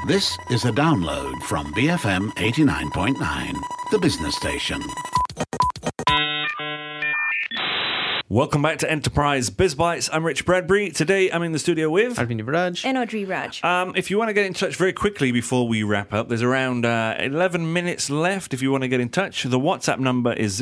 This is a download from BFM 89.9, the business station. Welcome back to Enterprise Biz Bites. I'm Rich Bradbury. Today I'm in the studio with Arvind Raj and Audrey Raj. If you want to get in touch very quickly before we wrap up, there's around 11 minutes left if you want to get in touch. The WhatsApp number is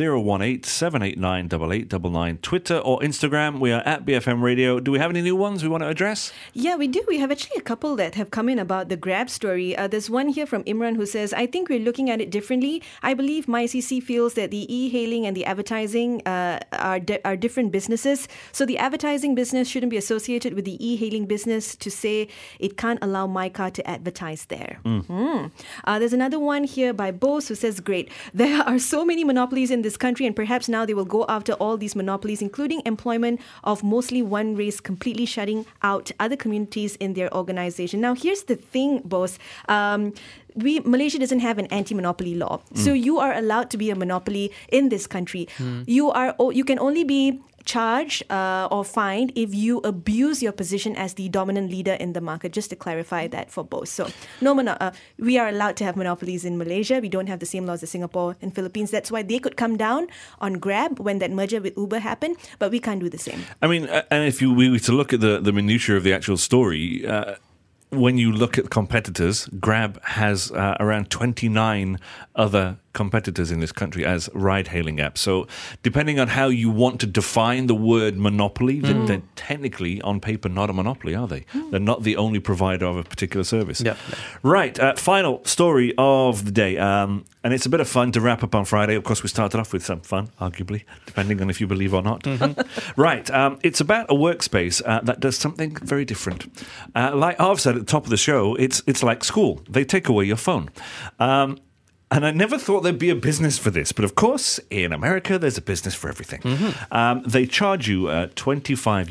018-789-8899. Twitter or Instagram, we are at BFM Radio. Do we have any new ones we want to address? Yeah, we do. We have actually a couple that have come in about the Grab story. There's one here from Imran who says, I think we're looking at it differently. I believe MyCC feels that the e-hailing and the advertising are different businesses. So the advertising business shouldn't be associated with the e-hailing business to say it can't allow my car to advertise there. There's another one here by Bose who says, great. There are so many monopolies in this country and perhaps now they will go after all these monopolies, including employment of mostly one race, completely shutting out other communities in their organization. Now, here's the thing, Bose. Malaysia doesn't have an anti-monopoly law. So you are allowed to be a monopoly in this country. You can only be charged or fined if you abuse your position as the dominant leader in the market, just to clarify that for both. So we are allowed to have monopolies in Malaysia. We don't have the same laws as Singapore and Philippines. That's why they could come down on Grab when that merger with Uber happened, but we can't do the same. I mean, and if we were to look at the minutiae of the actual story, when you look at competitors, Grab has around 29 other competitors in this country as ride-hailing apps. So depending on how you want to define the word monopoly, they're technically, on paper, not a monopoly, are they? They're not the only provider of a particular service. Yeah. Right, final story of the day. And it's a bit of fun to wrap up on Friday. Of course, we started off with some fun, arguably, depending on if you believe or not. Right, it's about a workspace that does something very different. Like I've said at the top of the show, it's like school. They take away your phone. And I never thought there'd be a business for this. But of course, in America, there's a business for everything. They charge you $25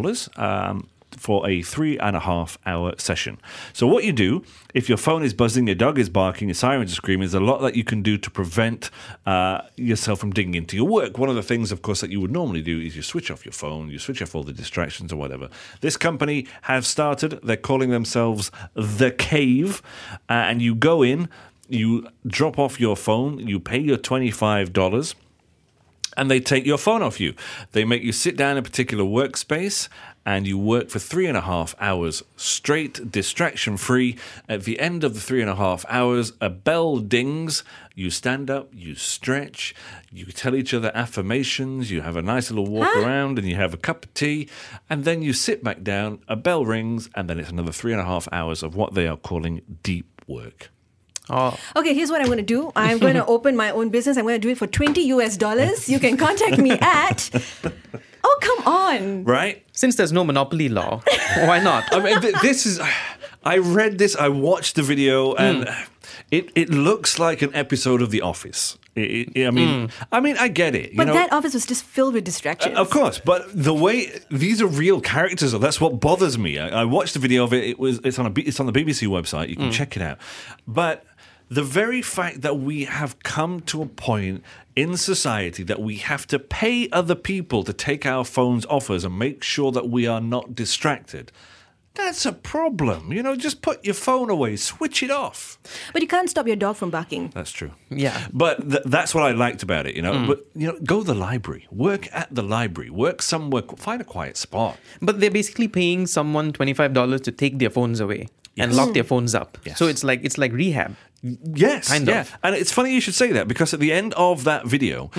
for a 3.5-hour session. So what you do, if your phone is buzzing, your dog is barking, your sirens are screaming, there's a lot that you can do to prevent yourself from digging into your work. One of the things, of course, that you would normally do is you switch off your phone, you switch off all the distractions or whatever. This company have started, they're calling themselves The Cave, and you go in, you drop off your phone, you pay your $25, and they take your phone off you. They make you sit down in a particular workspace, and you work for 3.5 hours straight, distraction-free. At the end of the 3.5 hours, a bell dings. You stand up, you stretch, you tell each other affirmations, you have a nice little walk around, and you have a cup of tea, and then you sit back down, a bell rings, and then it's another 3.5 hours of what they are calling deep work. Oh. Okay, here's what I'm going to do. I'm going to open my own business. I'm going to do it for $20. You can contact me at... Oh, come on. Right? Since there's no monopoly law, why not? I mean, this is... I read this, I watched the video, and it looks like an episode of The Office. I mean, I get it. But that office was just filled with distractions. Of course, but the way these are real characters, that's what bothers me. I watched the video of it. It's on the BBC website. You can check it out. But the very fact that we have come to a point in society that we have to pay other people to take our phones off us and make sure that we are not distracted. That's a problem. Just put your phone away, switch it off. But you can't stop your dog from barking. That's true. Yeah. But that's what I liked about it, But, go to the library. Work at the library. Work somewhere. Find a quiet spot. But they're basically paying someone $25 to take their phones away and lock their phones up. Yes. So it's like rehab. Yes, kind of. And it's funny you should say that, because at the end of that video,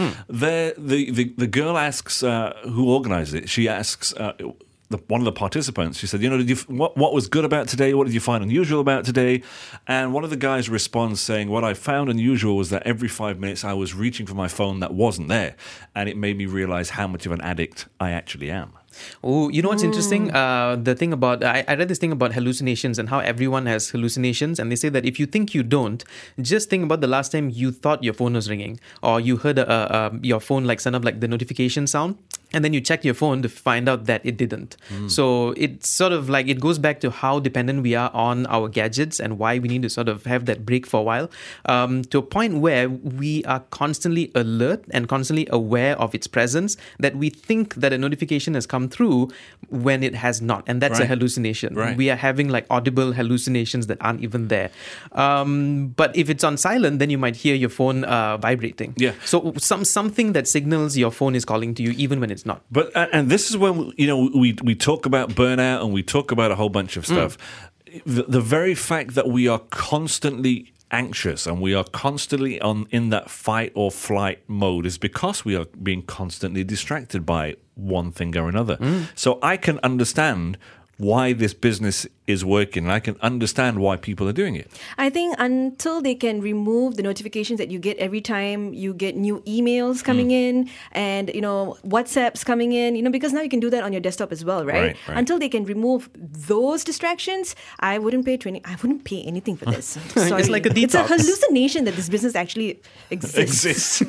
the girl asks who organized it. She asks one of the participants. She said, what was good about today? What did you find unusual about today? And one of the guys responds saying, what I found unusual was that every 5 minutes I was reaching for my phone that wasn't there, and it made me realize how much of an addict I actually am. Oh, you know what's interesting? The thing about I read this thing about hallucinations and how everyone has hallucinations, and they say that if you think you don't, just think about the last time you thought your phone was ringing, or you heard your phone send up the notification sound. and then you check your phone to find out that it didn't. So it's sort of like, it goes back to how dependent we are on our gadgets and why we need to sort of have that break for a while, to a point where we are constantly alert and constantly aware of its presence, that we think that a notification has come through when it has not. And that's a hallucination. Right. We are having like audible hallucinations that aren't even there. But if it's on silent, then you might hear your phone vibrating. Yeah. So something that signals your phone is calling to you even when it's not. But and this is when we talk about burnout and we talk about a whole bunch of stuff. The very fact that we are constantly anxious and we are constantly in that fight or flight mode is because we are being constantly distracted by one thing or another. So I can understand why this business is working, and I can understand why people are doing it. I think until they can remove the notifications that you get every time you get new emails coming in, and WhatsApps coming in, because now you can do that on your desktop as well, right? Right. Until they can remove those distractions, I wouldn't pay anything for this. Sorry. It's like a It's a detox. hallucination that this business actually exists.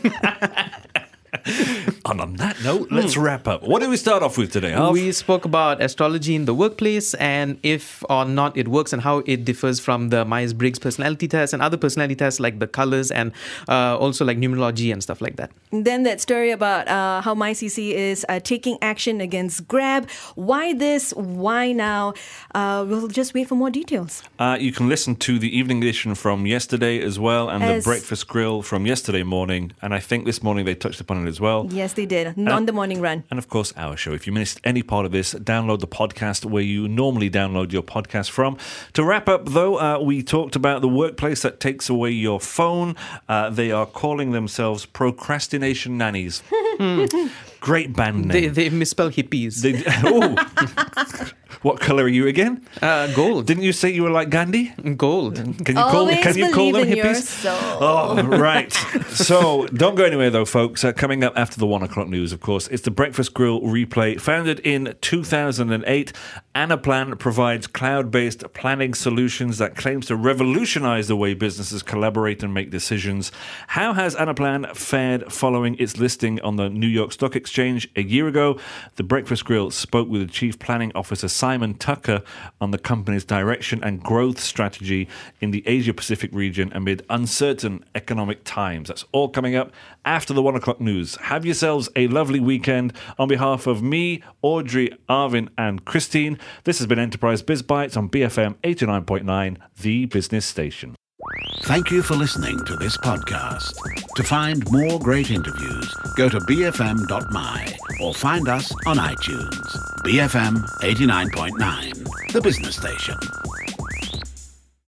And on that note, let's wrap up. What did we start off with today, Alf? We spoke about astrology in the workplace and if or not it works and how it differs from the Myers-Briggs personality test and other personality tests like the colors and also like numerology and stuff like that. Then that story about how MyCC is taking action against Grab. Why this? Why now? We'll just wait for more details. You can listen to the evening edition from yesterday as well, and the breakfast grill from yesterday morning. And I think this morning they touched upon it as well. Yes, they did. On the morning run. And of course, our show. If you missed any part of this, download the podcast where you normally download your podcast from. To wrap up, though, we talked about the workplace that takes away your phone. They are calling themselves Procrastination Nannies. Great band name. They misspell hippies. What colour are you again? Gold. Didn't you say you were like Gandhi? Gold. Can you call them believe in your hippies? soul. Oh, right. So don't go anywhere, though, folks. Coming up after the 1 o'clock news, of course, it's the Breakfast Grill replay. Founded in 2008, Anaplan provides cloud-based planning solutions that claims to revolutionize the way businesses collaborate and make decisions. How has Anaplan fared following its listing on the New York Stock Exchange a year ago? The Breakfast Grill spoke with the Chief Planning Officer, Simon Tucker, on the company's direction and growth strategy in the Asia-Pacific region amid uncertain economic times. That's all coming up after the 1 o'clock news. Have yourselves a lovely weekend. On behalf of me, Audrey, Arvin and Christine, this has been Enterprise Biz Bites on BFM 89.9, the business station. Thank you for listening to this podcast. To find more great interviews, go to bfm.my or find us on iTunes. BFM 89.9, the business station.